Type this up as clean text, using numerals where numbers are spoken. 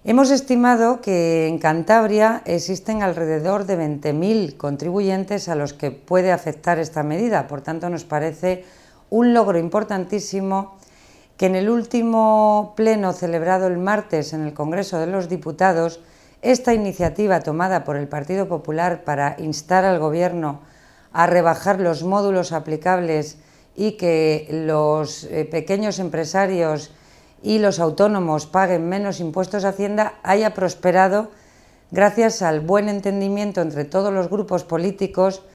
Hemos estimado que en Cantabria existen alrededor de 20.000 contribuyentes a los que puede afectar esta medida. Por tanto, nos parece un logro importantísimo que en el último pleno celebrado el martes en el Congreso de los Diputados, esta iniciativa tomada por el Partido Popular para instar al Gobierno a rebajar los módulos aplicables y que los pequeños empresarios y los autónomos paguen menos impuestos a Hacienda haya prosperado gracias al buen entendimiento entre todos los grupos políticos